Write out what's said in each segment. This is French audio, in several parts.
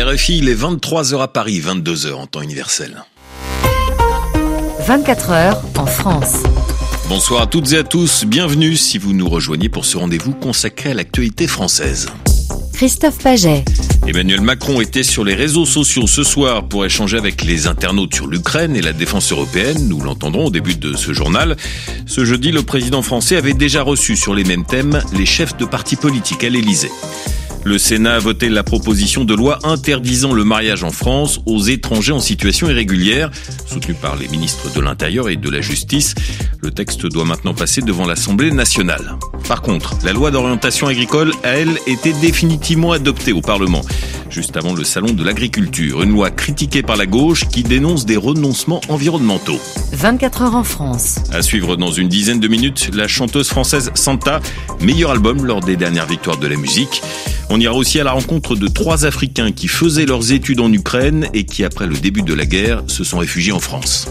RFI, il est 23h à Paris, 22h en temps universel. 24 heures en France. Bonsoir à toutes et à tous, bienvenue si vous nous rejoignez pour ce rendez-vous consacré à l'actualité française. Christophe Paget. Emmanuel Macron était sur les réseaux sociaux ce soir pour échanger avec les internautes sur l'Ukraine et la défense européenne. Nous l'entendrons au début de ce journal. Ce jeudi, le président français avait déjà reçu sur les mêmes thèmes les chefs de partis politiques à l'Élysée. Le Sénat a voté la proposition de loi interdisant le mariage en France aux étrangers en situation irrégulière, soutenue par les ministres de l'Intérieur et de la Justice. Le texte doit maintenant passer devant l'Assemblée nationale. Par contre, la loi d'orientation agricole a, elle, été définitivement adoptée au Parlement, juste avant le salon de l'agriculture. Une loi critiquée par la gauche qui dénonce des renoncements environnementaux. 24 heures en France. À suivre dans une dizaine de minutes, la chanteuse française Santa, meilleur album lors des dernières victoires de la musique. On ira aussi à la rencontre de 3 Africains qui faisaient leurs études en Ukraine et qui, après le début de la guerre, se sont réfugiés en France.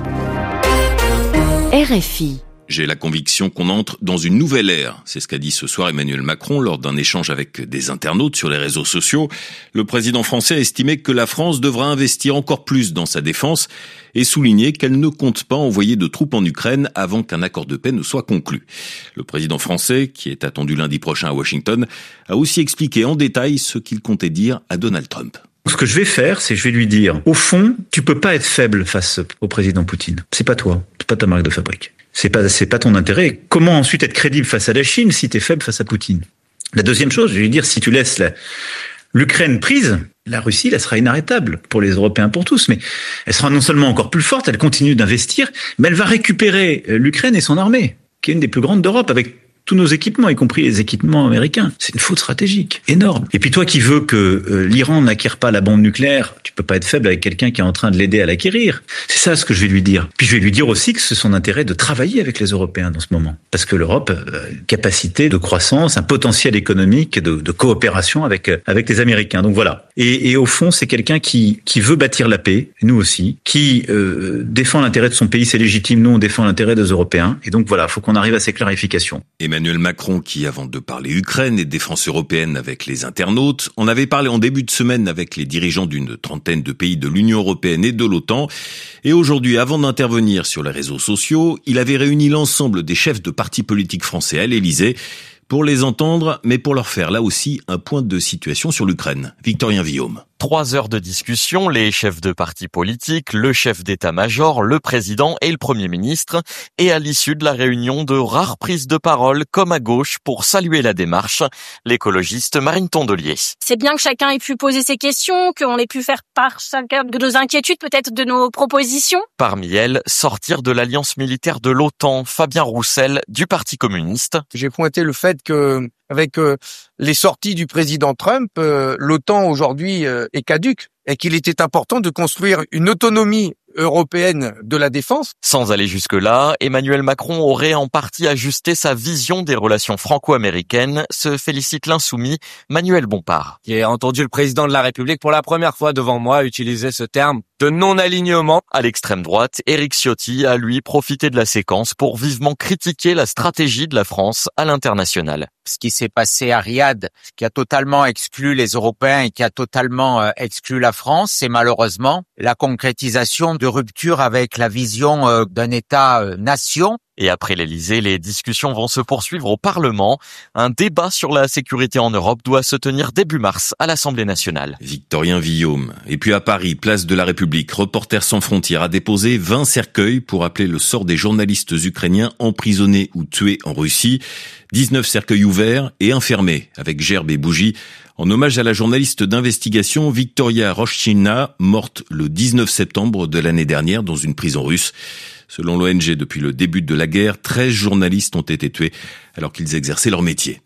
RFI. J'ai la conviction qu'on entre dans une nouvelle ère. C'est ce qu'a dit ce soir Emmanuel Macron lors d'un échange avec des internautes sur les réseaux sociaux. Le président français a estimé que la France devra investir encore plus dans sa défense et souligné qu'elle ne compte pas envoyer de troupes en Ukraine avant qu'un accord de paix ne soit conclu. Le président français, qui est attendu lundi prochain à Washington, a aussi expliqué en détail ce qu'il comptait dire à Donald Trump. Ce que je vais faire, c'est je vais lui dire, au fond, tu peux pas être faible face au président Poutine. C'est pas toi, c'est pas ta marque de fabrique. C'est pas ton intérêt. Comment ensuite être crédible face à la Chine si t'es faible face à Poutine? La deuxième chose, je vais lui dire, si tu laisses l'Ukraine prise, la Russie, elle sera inarrêtable pour les Européens, pour tous. Mais elle sera non seulement encore plus forte, elle continue d'investir, mais elle va récupérer l'Ukraine et son armée, qui est une des plus grandes d'Europe, avec tous nos équipements, y compris les équipements américains. C'est une faute stratégique énorme. Et puis toi qui veux que l'Iran n'acquiert pas la bombe nucléaire, tu peux pas être faible avec quelqu'un qui est en train de l'aider à l'acquérir. C'est ça ce que je vais lui dire. Puis je vais lui dire aussi que c'est son intérêt de travailler avec les Européens dans ce moment. Parce que l'Europe a une capacité de croissance, un potentiel économique de coopération avec les Américains. Donc voilà. Et au fond, c'est quelqu'un qui veut bâtir la paix, nous aussi, qui défend l'intérêt de son pays, c'est légitime, nous on défend l'intérêt des Européens. Et donc voilà, faut qu'on arrive à ces clarifications. Emmanuel Macron qui, avant de parler Ukraine et défense européenne avec les internautes, en avait parlé en début de semaine avec les dirigeants d'une trentaine de pays de l'Union européenne et de l'OTAN. Et aujourd'hui, avant d'intervenir sur les réseaux sociaux, il avait réuni l'ensemble des chefs de partis politiques français à l'Élysée pour les entendre, mais pour leur faire là aussi un point de situation sur l'Ukraine. Victorien Villaume. 3 heures de discussion, les chefs de partis politiques, le chef d'état-major, le président et le premier ministre. Et à l'issue de la réunion, de rares prises de parole, comme à gauche, pour saluer la démarche. L'écologiste Marine Tondelier. C'est bien que chacun ait pu poser ses questions, qu'on ait pu faire part chacun de nos inquiétudes, peut-être de nos propositions. Parmi elles, sortir de l'alliance militaire de l'OTAN, Fabien Roussel, du Parti communiste. J'ai pointé le fait que, avec les sorties du président Trump, l'OTAN aujourd'hui est caduque et qu'il était important de construire une autonomie européenne de la défense. Sans aller jusque-là, Emmanuel Macron aurait en partie ajusté sa vision des relations franco-américaines, se félicite l'insoumis Manuel Bompard. J'ai entendu le président de la République pour la première fois devant moi utiliser ce terme de non-alignement. À l'extrême droite, Éric Ciotti a lui profité de la séquence pour vivement critiquer la stratégie de la France à l'international. Ce qui s'est passé à Riyad, qui a totalement exclu les Européens et qui a totalement exclu la France, c'est malheureusement la concrétisation de rupture avec la vision d'un État-nation. Et après l'Élysée, les discussions vont se poursuivre au Parlement. Un débat sur la sécurité en Europe doit se tenir début mars à l'Assemblée nationale. Victorien Villaume. Et puis à Paris, place de la République, Reporters sans frontières a déposé 20 cercueils pour appeler le sort des journalistes ukrainiens emprisonnés ou tués en Russie. 19 cercueils ouverts et enfermés avec gerbes et bougies en hommage à la journaliste d'investigation Victoria Roshchina, morte le 19 septembre de l'année dernière dans une prison russe. Selon l'ONG, depuis le début de la guerre, 13 journalistes ont été tués alors qu'ils exerçaient leur métier.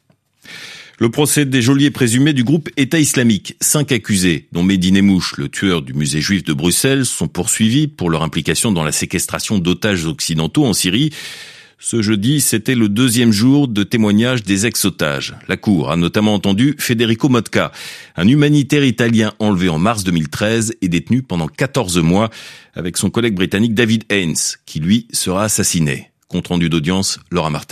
Le procès des geôliers présumés du groupe État islamique. 5 accusés, dont Mehdi Nemmouche, le tueur du musée juif de Bruxelles, sont poursuivis pour leur implication dans la séquestration d'otages occidentaux en Syrie. Ce jeudi, c'était le 2e jour de témoignage des ex-otages. La Cour a notamment entendu Federico Motka, un humanitaire italien enlevé en mars 2013 et détenu pendant 14 mois avec son collègue britannique David Haines, qui lui sera assassiné. Compte rendu d'audience, Laura Martel.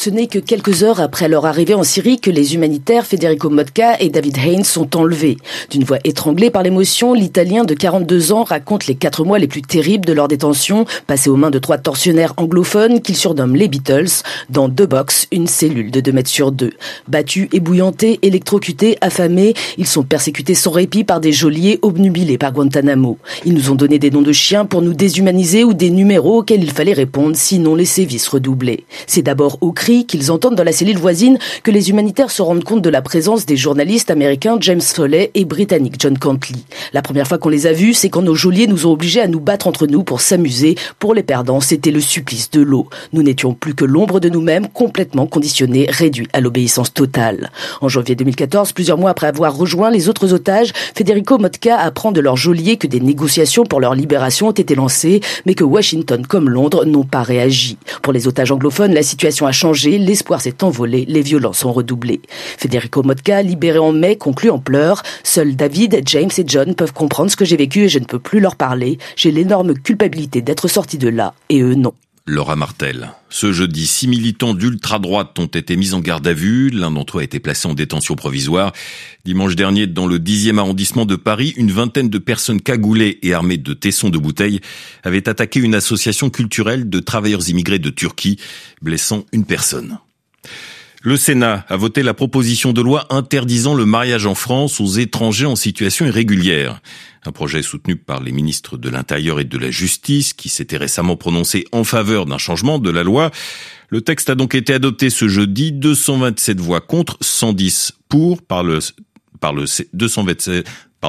Ce n'est que quelques heures après leur arrivée en Syrie que les humanitaires Federico Motka et David Haines sont enlevés. D'une voix étranglée par l'émotion, l'Italien de 42 ans raconte les 4 mois les plus terribles de leur détention, passés aux mains de 3 tortionnaires anglophones qu'il surnomme les Beatles, dans 2 box, une cellule de 2 mètres sur 2. Battus, ébouillantés, électrocutés, affamés, ils sont persécutés sans répit par des geôliers obnubilés par Guantanamo. Ils nous ont donné des noms de chiens pour nous déshumaniser ou des numéros auxquels il fallait répondre, sinon les sévices redoublaient. C'est d'abord au cri qu'ils entendent dans la cellule voisine que les humanitaires se rendent compte de la présence des journalistes américains James Foley et britannique John Cantley. La première fois qu'on les a vus, c'est quand nos geôliers nous ont obligés à nous battre entre nous pour s'amuser. Pour les perdants, c'était le supplice de l'eau. Nous n'étions plus que l'ombre de nous-mêmes, complètement conditionnés, réduits à l'obéissance totale. En janvier 2014, plusieurs mois après avoir rejoint les autres otages, Federico Motka apprend de leurs geôliers que des négociations pour leur libération ont été lancées, mais que Washington comme Londres n'ont pas réagi. Pour les otages anglophones, la situation a changé, l'espoir s'est envolé, les violences ont redoublé. Federico Motka, libéré en mai, conclut en pleurs. Seuls David, James et John peuvent comprendre ce que j'ai vécu et je ne peux plus leur parler. J'ai l'énorme culpabilité d'être sorti de là, et eux non. Laura Martel. Ce jeudi, 6 militants d'ultra-droite ont été mis en garde à vue. L'un d'entre eux a été placé en détention provisoire. Dimanche dernier, dans le 10e arrondissement de Paris, une vingtaine de personnes cagoulées et armées de tessons de bouteilles avaient attaqué une association culturelle de travailleurs immigrés de Turquie, blessant une personne. Le Sénat a voté la proposition de loi interdisant le mariage en France aux étrangers en situation irrégulière. Un projet soutenu par les ministres de l'Intérieur et de la Justice qui s'étaient récemment prononcés en faveur d'un changement de la loi. Le texte a donc été adopté ce jeudi, 227 voix contre, 110 pour par le 227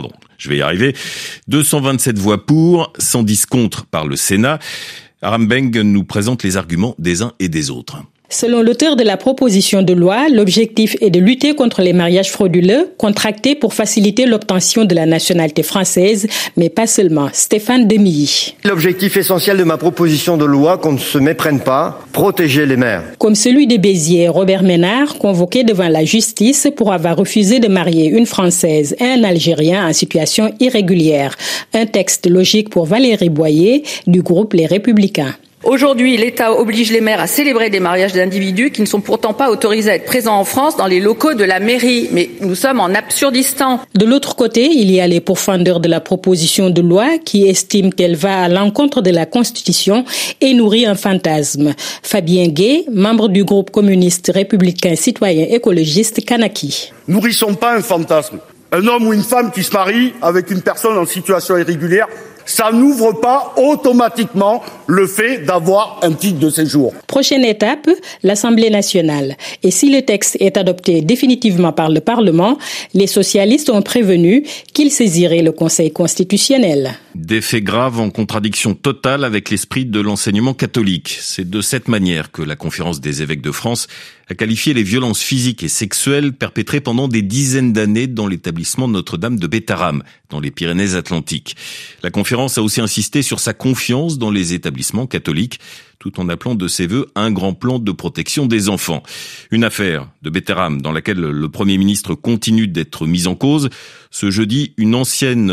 voix pour, 110 contre par le Sénat. Aram Beng nous présente les arguments des uns et des autres. Selon l'auteur de la proposition de loi, l'objectif est de lutter contre les mariages frauduleux, contractés pour faciliter l'obtention de la nationalité française, mais pas seulement. Stéphane Demilly. L'objectif essentiel de ma proposition de loi, qu'on ne se méprenne pas, protéger les mères. Comme celui de Béziers, Robert Ménard, convoqué devant la justice pour avoir refusé de marier une Française et un Algérien en situation irrégulière. Un texte logique pour Valérie Boyer, du groupe Les Républicains. Aujourd'hui, l'État oblige les maires à célébrer des mariages d'individus qui ne sont pourtant pas autorisés à être présents en France dans les locaux de la mairie. Mais nous sommes en Absurdistan. De l'autre côté, il y a les pourfendeurs de la proposition de loi qui estiment qu'elle va à l'encontre de la Constitution et nourrit un fantasme. Fabien Gay, membre du groupe communiste républicain citoyen écologiste Kanaki. Nourrissons pas un fantasme. Un homme ou une femme qui se marie avec une personne en situation irrégulière, ça n'ouvre pas automatiquement le fait d'avoir un titre de séjour. Prochaine étape, l'Assemblée nationale. Et si le texte est adopté définitivement par le Parlement, les socialistes ont prévenu qu'ils saisiraient le Conseil constitutionnel. Des faits graves en contradiction totale avec l'esprit de l'enseignement catholique. C'est de cette manière que la Conférence des évêques de France a qualifié les violences physiques et sexuelles perpétrées pendant des dizaines d'années dans l'établissement Notre-Dame de Bétharram, dans les Pyrénées-Atlantiques. La conférence a aussi insisté sur sa confiance dans les établissements catholiques, tout en appelant de ses vœux un grand plan de protection des enfants. Une affaire de Bétharram dans laquelle le Premier ministre continue d'être mis en cause. Ce jeudi, une ancienne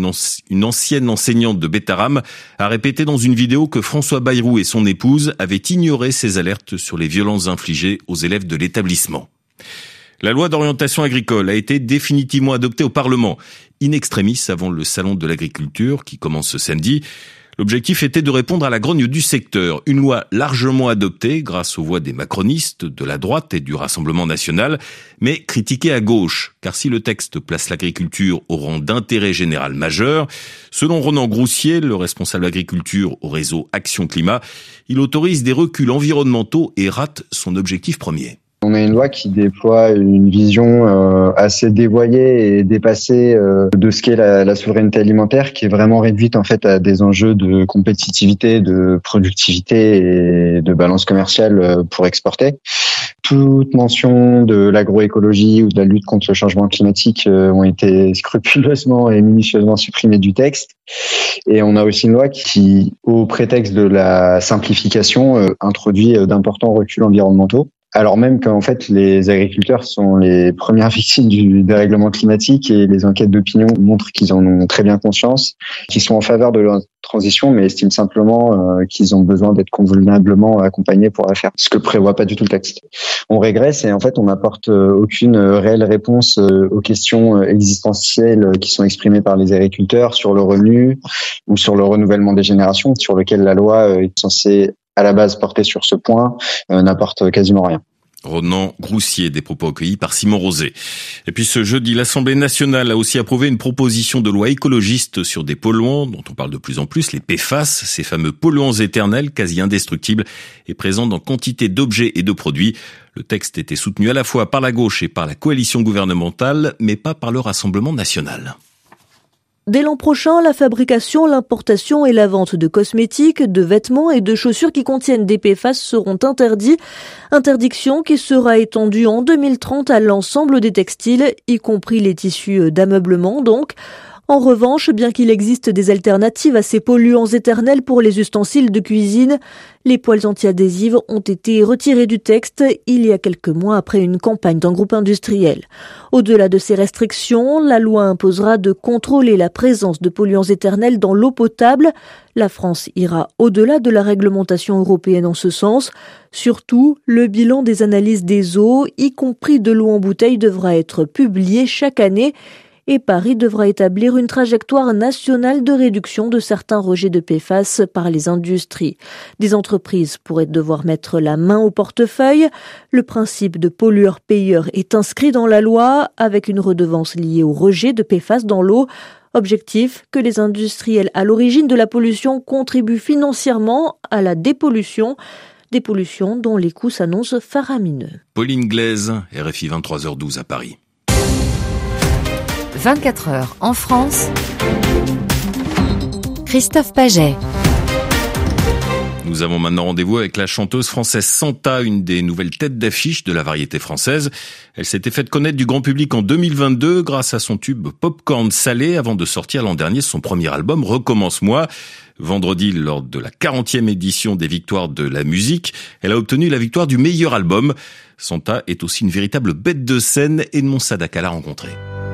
enseignante de Bétharram a répété dans une vidéo que François Bayrou et son épouse avaient ignoré ses alertes sur les violences infligées aux élèves de l'établissement. La loi d'orientation agricole a été définitivement adoptée au Parlement, in extremis avant le salon de l'agriculture qui commence ce samedi. L'objectif était de répondre à la grogne du secteur. Une loi largement adoptée grâce aux voix des macronistes, de la droite et du Rassemblement national, mais critiquée à gauche. Car si le texte place l'agriculture au rang d'intérêt général majeur, selon Ronan Groussier, le responsable agriculture au réseau Action Climat, il autorise des reculs environnementaux et rate son objectif premier. On a une loi qui déploie une vision assez dévoyée et dépassée de ce qu'est la souveraineté alimentaire, qui est vraiment réduite en fait à des enjeux de compétitivité, de productivité et de balance commerciale pour exporter. Toute mention de l'agroécologie ou de la lutte contre le changement climatique ont été scrupuleusement et minutieusement supprimées du texte. Et on a aussi une loi qui, au prétexte de la simplification, introduit d'importants reculs environnementaux. alors même qu'en fait les agriculteurs sont les premières victimes du dérèglement climatique et les enquêtes d'opinion montrent qu'ils en ont très bien conscience, qu'ils sont en faveur de leur transition, mais estiment simplement qu'ils ont besoin d'être convenablement accompagnés pour la faire, ce que prévoit pas du tout le texte. On régresse et en fait on n'apporte aucune réelle réponse aux questions existentielles qui sont exprimées par les agriculteurs sur le revenu ou sur le renouvellement des générations, sur lequel la loi est censée à la base porter sur ce point, n'apporte quasiment rien. Ronan Groussier, des propos accueillis par Simon Rosé. Et puis ce jeudi, l'Assemblée nationale a aussi approuvé une proposition de loi écologiste sur des polluants dont on parle de plus en plus, les PFAS, ces fameux polluants éternels quasi indestructibles et présents dans quantité d'objets et de produits. Le texte était soutenu à la fois par la gauche et par la coalition gouvernementale, mais pas par le Rassemblement national. Dès l'an prochain, la fabrication, l'importation et la vente de cosmétiques, de vêtements et de chaussures qui contiennent des PFAS seront interdits. Interdiction qui sera étendue en 2030 à l'ensemble des textiles, y compris les tissus d'ameublement donc. En revanche, bien qu'il existe des alternatives à ces polluants éternels pour les ustensiles de cuisine, les poêles anti-adhésives ont été retirées du texte il y a quelques mois après une campagne d'un groupe industriel. Au-delà de ces restrictions, la loi imposera de contrôler la présence de polluants éternels dans l'eau potable. La France ira au-delà de la réglementation européenne en ce sens. Surtout, le bilan des analyses des eaux, y compris de l'eau en bouteille, devra être publié chaque année. Et Paris devra établir une trajectoire nationale de réduction de certains rejets de PFAS par les industries. Des entreprises pourraient devoir mettre la main au portefeuille. Le principe de pollueur-payeur est inscrit dans la loi avec une redevance liée au rejet de PFAS dans l'eau. Objectif, que les industriels à l'origine de la pollution contribuent financièrement à la dépollution. Des pollutions dont les coûts s'annoncent faramineux. Pauline Glaise, RFI 23h12 à Paris. 24 heures en France. Christophe Paget. Nous avons maintenant rendez-vous avec la chanteuse française Santa, une des nouvelles têtes d'affiche de la variété française. Elle s'était faite connaître du grand public en 2022 grâce à son tube Popcorn Salé avant de sortir l'an dernier son premier album Recommence-moi. Vendredi, lors de la 40e édition des Victoires de la musique, elle a obtenu la victoire du meilleur album. Santa est aussi une véritable bête de scène. Edmond Sadaka l'a rencontrée.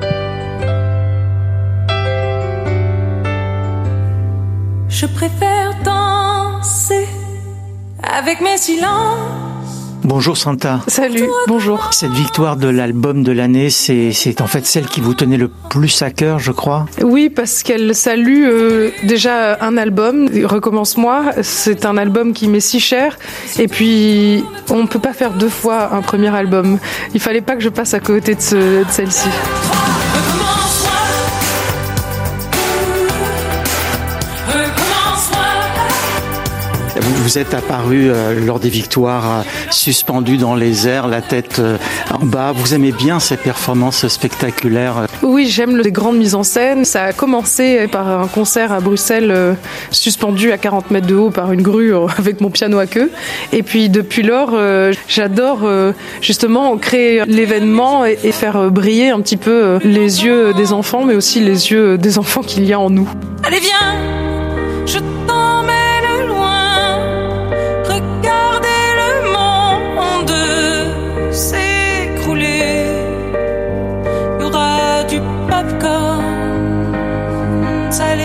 Je préfère danser avec mes silences. Bonjour Santa. Salut, bonjour. Cette victoire de l'album de l'année, c'est en fait celle qui vous tenait le plus à cœur, je crois. Oui, parce qu'elle salue déjà un album, Recommence-moi. C'est un album qui m'est si cher. Et puis, on ne peut pas faire deux fois un premier album. Il fallait pas que je passe à côté de celle-ci. Vous êtes apparu lors des victoires suspendu dans les airs, la tête en bas. Vous aimez bien ces performances spectaculaires? Oui, j'aime les grandes mises en scène. Ça a commencé par un concert à Bruxelles, suspendu à 40 mètres de haut par une grue avec mon piano à queue. Et puis depuis lors, j'adore justement créer l'événement et faire briller un petit peu les yeux des enfants, mais aussi les yeux des enfants qu'il y a en nous. Allez, viens, je t'emmène loin. Regardez le monde s'écrouler. Il y aura du popcorn salé.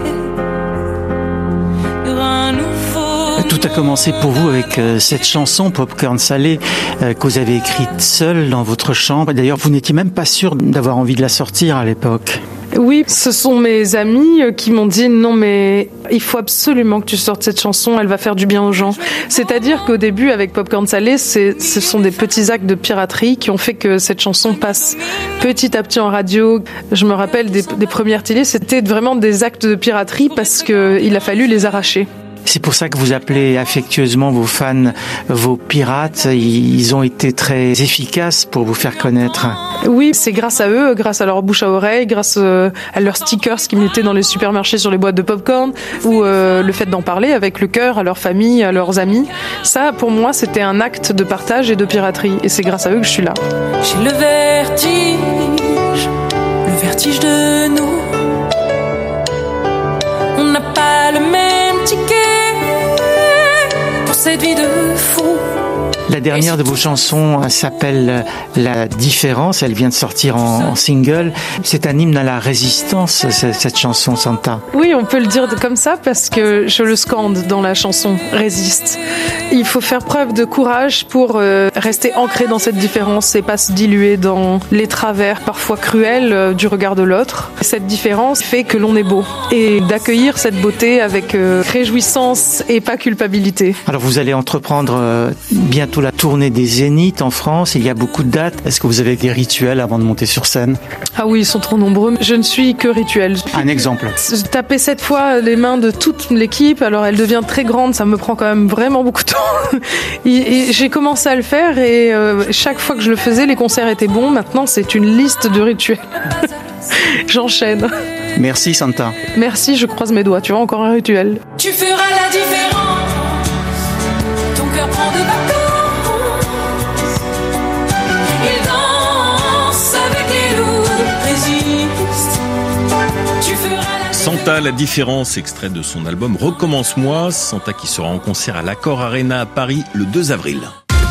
Il y aura un nouveau. Tout a commencé pour vous avec cette chanson Popcorn Salé que vous avez écrite seule dans votre chambre. D'ailleurs, vous n'étiez même pas sûr d'avoir envie de la sortir à l'époque. Oui, ce sont mes amis qui m'ont dit non mais il faut absolument que tu sortes cette chanson, elle va faire du bien aux gens. C'est-à-dire qu'au début avec Popcorn Salé, ce sont des petits actes de piraterie qui ont fait que cette chanson passe petit à petit en radio. Je me rappelle des premières télés, c'était vraiment des actes de piraterie parce qu'il a fallu les arracher. C'est pour ça que vous appelez affectueusement vos fans vos pirates. Ils ont été très efficaces pour vous faire connaître. Oui, c'est grâce à eux, grâce à leur bouche à oreille, grâce à leurs stickers qui mettaient dans les supermarchés sur les boîtes de popcorn, ou le fait d'en parler avec le cœur à leur famille, à leurs amis. Ça, pour moi, c'était un acte de partage et de piraterie. Et c'est grâce à eux que je suis là. J'ai le vertige de nous. On n'a pas le même ticket. Cette vie de fou, La dernière de vos chansons s'appelle La Différence. Elle vient de sortir en single. C'est un hymne à la résistance, cette chanson, Santa. Oui, on peut le dire comme ça parce que je le scande dans la chanson Résiste. Il faut faire preuve de courage pour rester ancré dans cette différence et pas se diluer dans les travers parfois cruels du regard de l'autre. Cette différence fait que l'on est beau et d'accueillir cette beauté avec réjouissance et pas culpabilité. Alors vous allez entreprendre bientôt la tournée des Zéniths en France. Il y a beaucoup de dates. Est-ce que vous avez des rituels avant de monter sur scène? Ah oui, ils sont trop nombreux. Je ne suis que rituel. Un exemple. Taper 7 fois les mains de toute l'équipe, alors elle devient très grande, ça me prend quand même vraiment beaucoup de temps. Et j'ai commencé à le faire et chaque fois que je le faisais, les concerts étaient bons. Maintenant, c'est une liste de rituels. J'enchaîne. Merci Santa. Merci, je croise mes doigts. Tu vois, encore un rituel. Tu feras la différence. Ton cœur prend de vacances. Il danse avec les loups. Résiste. Tu feras la Santa, la différence, extrait de son album Recommence-moi. Santa qui sera en concert à l'Accor Arena à Paris le 2 avril.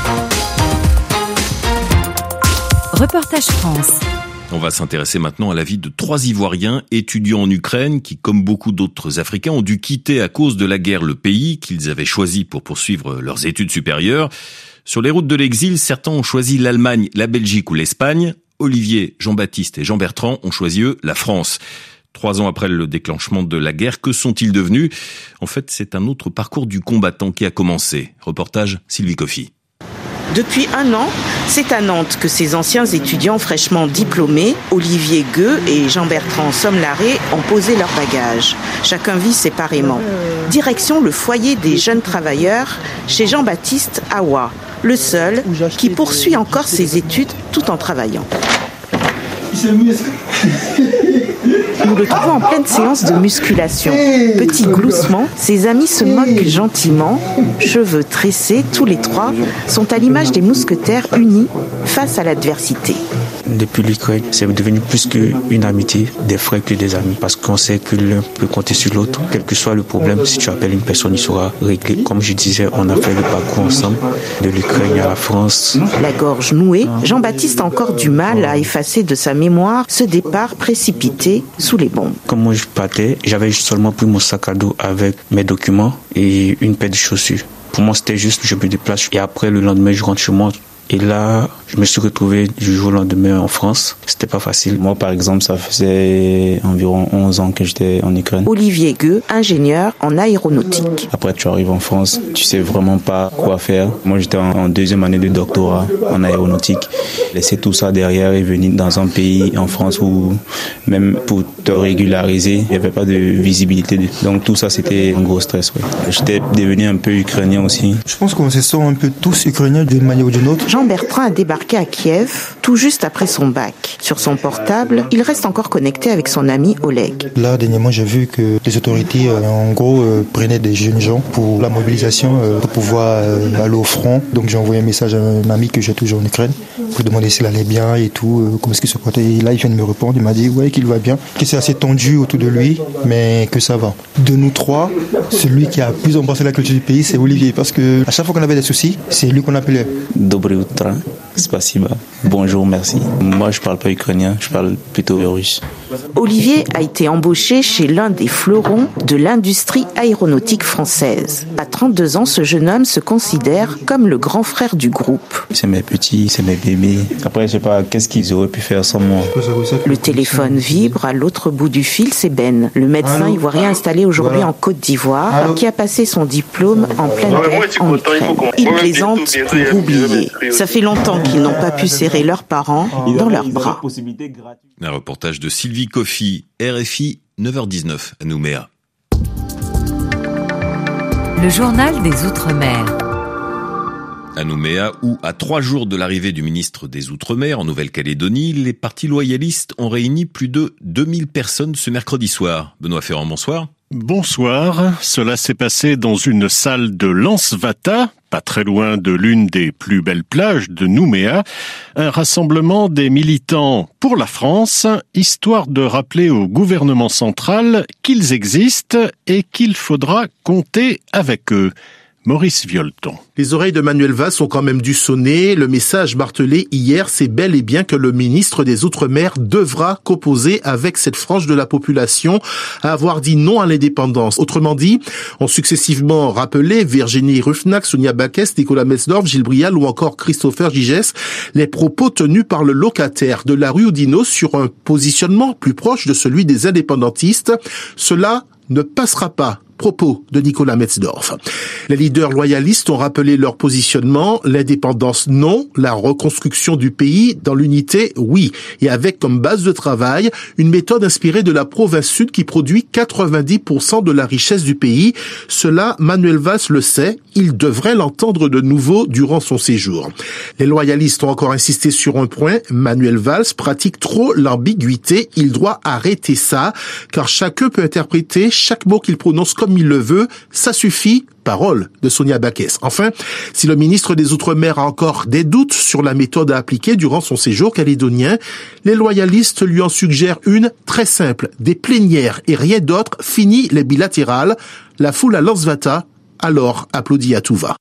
Reportage France. On va s'intéresser maintenant à la vie de 3 Ivoiriens étudiants en Ukraine qui, comme beaucoup d'autres Africains, ont dû quitter à cause de la guerre le pays qu'ils avaient choisi pour poursuivre leurs études supérieures. Sur les routes de l'exil, certains ont choisi l'Allemagne, la Belgique ou l'Espagne. Olivier, Jean-Baptiste et Jean-Bertrand ont choisi, eux, la France. 3 ans après le déclenchement de la guerre, que sont-ils devenus? En fait, c'est un autre parcours du combattant qui a commencé. Reportage Sylvie Coffy. Depuis 1 an, c'est à Nantes que ces anciens étudiants fraîchement diplômés, Olivier Gueux et Jean-Bertrand Somlaré, ont posé leurs bagages. Chacun vit séparément. Direction le foyer des jeunes travailleurs chez Jean-Baptiste Awa, le seul qui poursuit encore ses études tout en travaillant. Nous le trouvons en pleine séance de musculation. Petit gloussement, ses amis se moquent gentiment. Cheveux tressés, tous les 3 sont à l'image des mousquetaires unis face à l'adversité. Depuis l'Ukraine, c'est devenu plus qu'une amitié, des frères que des amis. Parce qu'on sait que l'un peut compter sur l'autre. Quel que soit le problème, si tu appelles une personne, il sera réglé. Comme je disais, on a fait le parcours ensemble, de l'Ukraine à la France. La gorge nouée, Jean-Baptiste a encore du mal à effacer de sa mémoire ce départ précipité sous les bombes. Comme moi je partais, j'avais seulement pris mon sac à dos avec mes documents et une paire de chaussures. Pour moi, c'était juste, je me déplace. Et après, le lendemain, je rentre chez moi. Et là, je me suis retrouvé du jour au lendemain en France. C'était pas facile. Moi, par exemple, ça faisait environ 11 ans que j'étais en Ukraine. Olivier Gueux, ingénieur en aéronautique. Après, tu arrives en France, tu sais vraiment pas quoi faire. Moi, j'étais en 2e année de doctorat en aéronautique. Laisser tout ça derrière et venir dans un pays, en France, où même pour te régulariser, il n'y avait pas de visibilité. Donc tout ça, c'était un gros stress. Ouais. J'étais devenu un peu ukrainien aussi. Je pense qu'on se sent un peu tous ukrainiens d'une manière ou d'une autre. Jean-Bertrand a débarqué à Kiev tout juste après son bac. Sur son portable, il reste encore connecté avec son ami Oleg. Là, dernièrement, j'ai vu que les autorités, en gros, prenaient des jeunes gens pour la mobilisation, pour pouvoir aller au front. Donc j'ai envoyé un message à un ami que j'ai toujours en Ukraine pour demander s'il allait bien et tout, comment est-ce qu'il se portait. Et là, il vient de me répondre, il m'a dit ouais, qu'il va bien, que c'est assez tendu autour de lui, mais que ça va. De nous 3, celui qui a plus embrassé la culture du pays, c'est Olivier, parce que à chaque fois qu'on avait des soucis, c'est lui qu'on appelait. Доброе утро, спасибо. Bonjour, merci. Moi, je parle pas ukrainien, je parle plutôt russe. Olivier a été embauché chez l'un des fleurons de l'industrie aéronautique française. À 32 ans, ce jeune homme se considère comme le grand frère du groupe. C'est mes petits, c'est mes bébés. Après, je sais pas, qu'est-ce qu'ils auraient pu faire sans moi. Le téléphone vibre. À l'autre bout du fil, c'est Ben, le médecin ivoirien installé aujourd'hui en Côte d'Ivoire, qui a passé son diplome en pleine guerre en Ukraine. Il plaisante pour oublier. Ça fait longtemps qu'ils n'ont pas pu serrer leurs parents dans leurs bras. Un reportage de Sylvie Coffy, RFI, 9h19 à Nouméa. Le journal des Outre-mer. À Nouméa, où, à 3 jours de l'arrivée du ministre des Outre-mer en Nouvelle-Calédonie, les partis loyalistes ont réuni plus de 2000 personnes ce mercredi soir. Benoît Ferrand, bonsoir. Bonsoir. Cela s'est passé dans une salle de Lansvata, pas très loin de l'une des plus belles plages de Nouméa. Un rassemblement des militants pour la France, histoire de rappeler au gouvernement central qu'ils existent et qu'il faudra compter avec eux. Maurice Violton. Les oreilles de Manuel Valls ont quand même dû sonner. Le message martelé hier, c'est bel et bien que le ministre des Outre-mer devra composer avec cette frange de la population à avoir dit non à l'indépendance. Autrement dit, ont successivement rappelé Virginie Ruffnac, Sonia Backès, Nicolas Metzdorf, Gilles Brial ou encore Christopher Gigès les propos tenus par le locataire de la rue Oudinot sur un positionnement plus proche de celui des indépendantistes. Cela ne passera pas. Propos de Nicolas Metzdorf. Les leaders loyalistes ont rappelé leur positionnement, l'indépendance non, la reconstruction du pays dans l'unité oui, et avec comme base de travail une méthode inspirée de la province sud qui produit 90% de la richesse du pays. Cela, Manuel Valls le sait, il devrait l'entendre de nouveau durant son séjour. Les loyalistes ont encore insisté sur un point, Manuel Valls pratique trop l'ambiguïté, il doit arrêter ça, car chacun peut interpréter chaque mot qu'il prononce comme il le veut, ça suffit, parole de Sonia Backès. Enfin, si le ministre des Outre-mer a encore des doutes sur la méthode à appliquer durant son séjour calédonien, les loyalistes lui en suggèrent une très simple, des plénières et rien d'autre, fini les bilatérales. La foule à Lansvata, alors applaudit à tout va.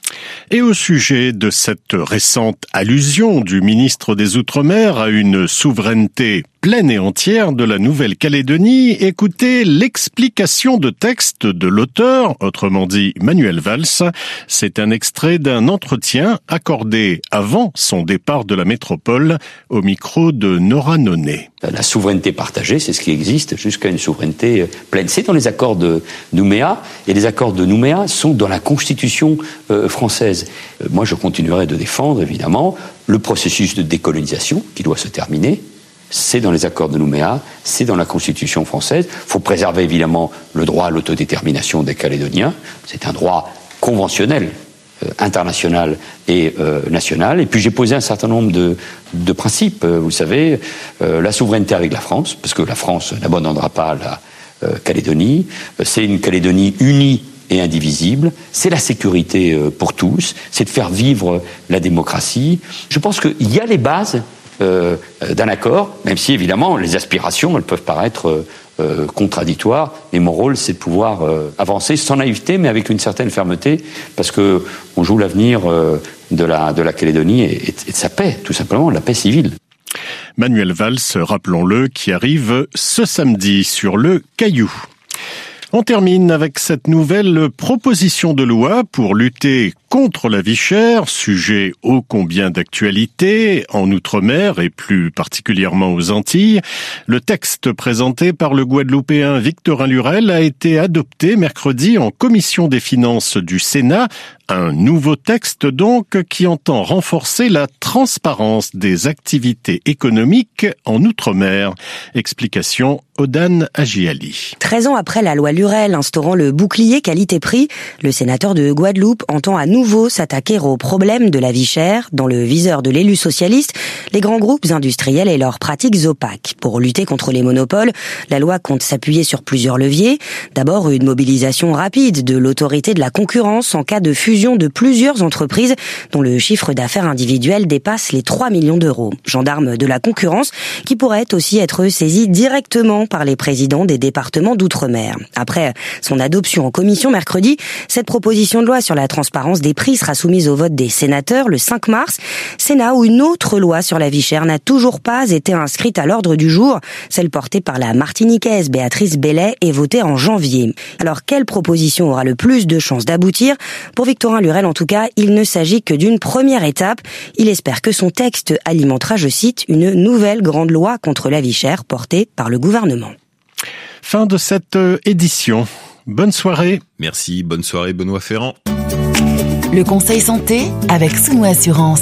Et au sujet de cette récente allusion du ministre des Outre-mer à une souveraineté pleine et entière de la Nouvelle-Calédonie, écoutez l'explication de texte de l'auteur, autrement dit Manuel Valls. C'est un extrait d'un entretien accordé avant son départ de la métropole au micro de Nora Nonnet. La souveraineté partagée, c'est ce qui existe jusqu'à une souveraineté pleine. C'est dans les accords de Nouméa, et les accords de Nouméa sont dans la Constitution française. Moi, je continuerai de défendre, évidemment, le processus de décolonisation qui doit se terminer. C'est dans les accords de Nouméa, c'est dans la Constitution française. Il faut préserver évidemment le droit à l'autodétermination des Calédoniens. C'est un droit conventionnel, international et national. Et puis j'ai posé un certain nombre de principes. Vous savez, la souveraineté avec la France, parce que la France n'abandonnera pas la Calédonie. C'est une Calédonie unie et indivisible. C'est la sécurité pour tous. C'est de faire vivre la démocratie. Je pense qu'il y a les bases d'un accord, même si évidemment les aspirations elles peuvent paraître contradictoires, mais mon rôle c'est de pouvoir avancer sans naïveté mais avec une certaine fermeté, parce que on joue l'avenir de la Calédonie et de sa paix, tout simplement, la paix civile. Manuel Valls, rappelons-le, qui arrive ce samedi sur le Caillou. On termine avec cette nouvelle proposition de loi pour lutter contre la vie chère, sujet ô combien d'actualité en Outre-mer et plus particulièrement aux Antilles. Le texte présenté par le Guadeloupéen Victorin Lurel a été adopté mercredi en commission des finances du Sénat. Un nouveau texte donc qui entend renforcer la transparence des activités économiques en Outre-mer. Explication Odan Agiali. 13 ans après la loi Lurel instaurant le bouclier qualité-prix, le sénateur de Guadeloupe entend à nouveau s'attaquer aux problèmes de la vie chère dans le viseur de l'élu socialiste, les grands groupes industriels et leurs pratiques opaques. Pour lutter contre les monopoles, la loi compte s'appuyer sur plusieurs leviers. D'abord, une mobilisation rapide de l'autorité de la concurrence en cas de fusion de plusieurs entreprises dont le chiffre d'affaires individuel dépasse les 3 millions d'euros. Gendarme de la concurrence qui pourrait aussi être saisi directement par les présidents des départements d'outre-mer. Après son adoption en commission mercredi, cette proposition de loi sur la transparence des prix sera soumise au vote des sénateurs le 5 mars. Sénat où une autre loi sur la vie chère n'a toujours pas été inscrite à l'ordre du jour, celle portée par la Martiniquaise Béatrice Bellet et votée en janvier. Alors quelle proposition aura le plus de chances d'aboutir ? Pour Victorin Lurel en tout cas, il ne s'agit que d'une première étape. Il espère que son texte alimentera, je cite, une nouvelle grande loi contre la vie chère portée par le gouvernement. Fin de cette édition. Bonne soirée. Merci, bonne soirée Benoît Ferrand. Le conseil santé avec Souno Assurance.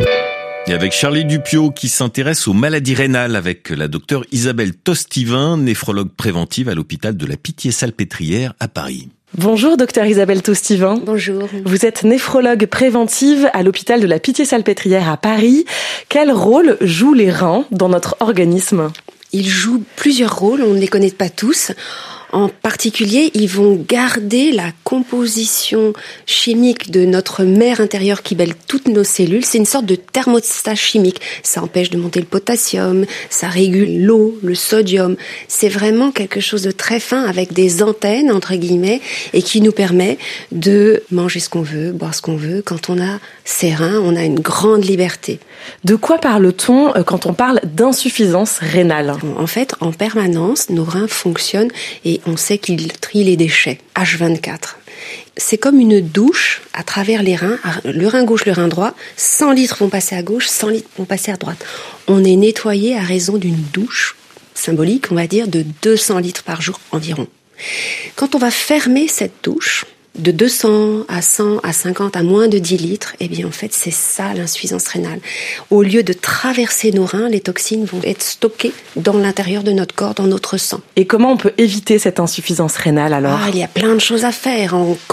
Et avec Charlie Dupiot qui s'intéresse aux maladies rénales avec la docteure Isabelle Tostivin, néphrologue préventive à l'hôpital de la Pitié-Salpêtrière à Paris. Bonjour docteur Isabelle Tostivin. Bonjour. Vous êtes néphrologue préventive à l'hôpital de la Pitié-Salpêtrière à Paris. Quel rôle jouent les reins dans notre organisme ? Ils jouent plusieurs rôles, on ne les connaît pas tous. En particulier, ils vont garder la composition chimique de notre mer intérieure qui baigne toutes nos cellules. C'est une sorte de thermostat chimique. Ça empêche de monter le potassium, ça régule l'eau, le sodium. C'est vraiment quelque chose de très fin avec des antennes, entre guillemets, et qui nous permet de manger ce qu'on veut, boire ce qu'on veut. Quand on a ses reins, on a une grande liberté. De quoi parle-t-on quand on parle d'insuffisance rénale ? En fait, en permanence, nos reins fonctionnent et on sait qu'ils trient les déchets, H24. C'est comme une douche à travers les reins, le rein gauche, le rein droit, 100 litres vont passer à gauche, 100 litres vont passer à droite. On est nettoyé à raison d'une douche symbolique, on va dire, de 200 litres par jour environ. Quand on va fermer cette douche, de 200 à 100 à 50 à moins de 10 litres, eh bien en fait c'est ça l'insuffisance rénale. Au lieu de traverser nos reins, les toxines vont être stockées dans l'intérieur de notre corps, dans notre sang. Et comment on peut éviter cette insuffisance rénale alors ? Il y a plein de choses à faire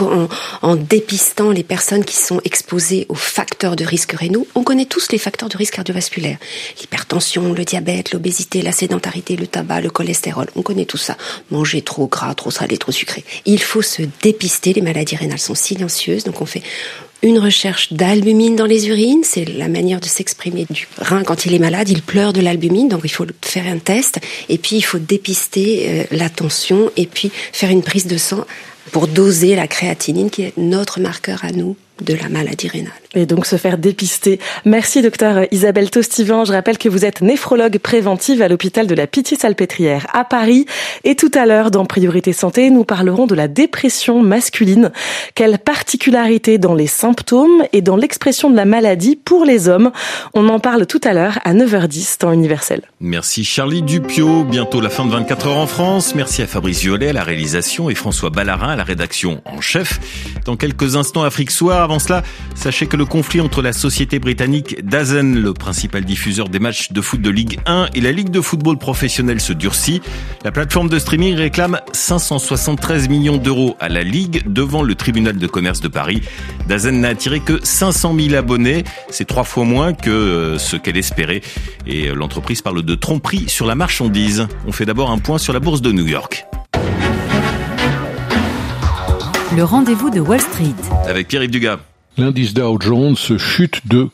en dépistant les personnes qui sont exposées aux facteurs de risque rénaux. On connaît tous les facteurs de risque cardiovasculaire. L'hypertension, le diabète, l'obésité, la sédentarité, le tabac, le cholestérol. On connaît tout ça. Manger trop gras, trop salé, trop sucré. Il faut se dépister. Les maladies rénales sont silencieuses, donc on fait une recherche d'albumine dans les urines, c'est la manière de s'exprimer du rein quand il est malade, il pleure de l'albumine, donc il faut faire un test, et puis il faut dépister la tension, et puis faire une prise de sang pour doser la créatinine, qui est notre marqueur à nous de la maladie rénale. Et donc se faire dépister. Merci docteur Isabelle Taustivan. Je rappelle que vous êtes néphrologue préventive à l'hôpital de la Pitié-Salpêtrière à Paris. Et tout à l'heure, dans Priorité Santé, nous parlerons de la dépression masculine. Quelle particularité dans les symptômes et dans l'expression de la maladie pour les hommes. On en parle tout à l'heure à 9h10 temps universel. Merci Charlie Dupiot. Bientôt la fin de 24 heures en France. Merci à Fabrice Violet à la réalisation et François Ballarin à la rédaction en chef. Dans quelques instants, Afrique Soir. Avant cela, sachez que le conflit entre la société britannique DAZN, le principal diffuseur des matchs de foot de Ligue 1, et la Ligue de football professionnel se durcit. La plateforme de streaming réclame 573 millions d'euros à la Ligue devant le tribunal de commerce de Paris. DAZN n'a attiré que 500 000 abonnés. C'est 3 fois moins que ce qu'elle espérait. Et l'entreprise parle de tromperie sur la marchandise. On fait d'abord un point sur la bourse de New York. Le rendez-vous de Wall Street. Avec Pierre-Yves Dugas. L'indice Dow Jones chute de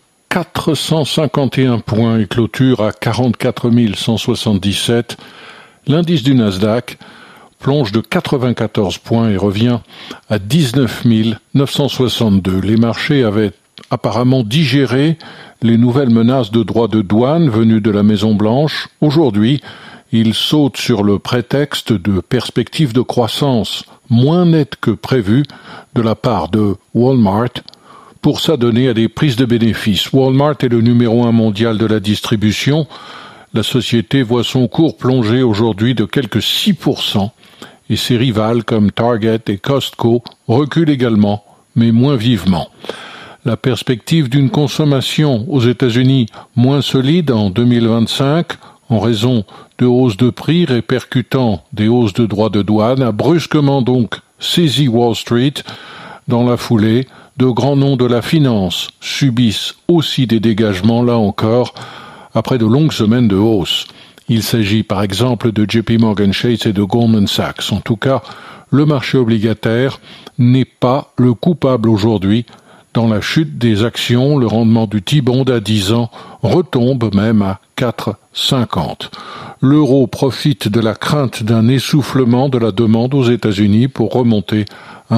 451 points et clôture à 44 177. L'indice du Nasdaq plonge de 94 points et revient à 19 962. Les marchés avaient apparemment digéré les nouvelles menaces de droits de douane venues de la Maison-Blanche. Aujourd'hui, ils sautent sur le prétexte de perspectives de croissance moins nettes que prévues de la part de Walmart pour s'adonner à des prises de bénéfices. Walmart est le numéro 1 mondial de la distribution. La société voit son cours plonger aujourd'hui de quelques 6% et ses rivales comme Target et Costco reculent également, mais moins vivement. La perspective d'une consommation aux États-Unis moins solide en 2025 en raison de hausses de prix répercutant des hausses de droits de douane a brusquement donc saisi Wall Street. Dans la foulée, de grands noms de la finance subissent aussi des dégagements, là encore, après de longues semaines de hausse. Il s'agit par exemple de JP Morgan Chase et de Goldman Sachs. En tout cas, le marché obligataire n'est pas le coupable aujourd'hui. Dans la chute des actions, le rendement du T-bond à 10 ans retombe même à 4,50. L'euro profite de la crainte d'un essoufflement de la demande aux États-Unis pour remonter à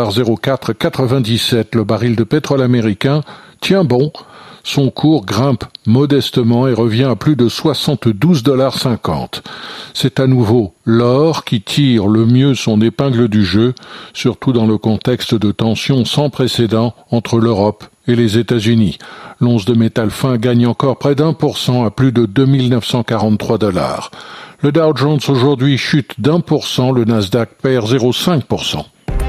1,0497. Le baril de pétrole américain tient bon. Son cours grimpe modestement et revient à plus de 72,50 $. C'est à nouveau l'or qui tire le mieux son épingle du jeu, surtout dans le contexte de tensions sans précédent entre l'Europe et les États-Unis. L'once de métal fin gagne encore près d'1% à plus de 2 943 $. Le Dow Jones aujourd'hui chute d'1%, le Nasdaq perd 0,5%.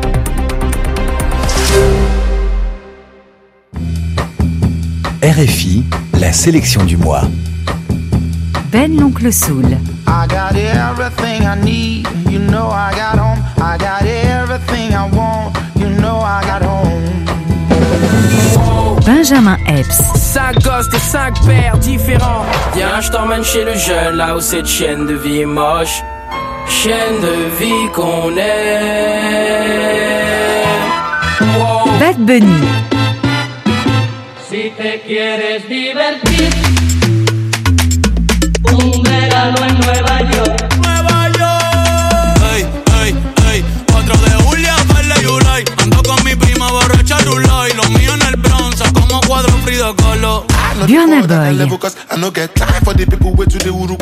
RFI, la sélection du mois. Ben l'oncle Soul. I got everything I need, you know I got home. I got everything I want, you know I got home. Benjamin Epps. 5 gosses de 5 pères différents. Viens, je t'emmène chez le jeune, là où cette chienne de vie est moche. chaîne de vie qu'on aime. Wow. Bad Bunny. Si te quieres divertir, un verano en Nueva York. Nueva York. Ey, ey, ey, 4 de julio, Verde July. Ando con mi prima borracha Rulay. Los míos en el Bronx, como cuadro Frida Kahlo. Burna Boy.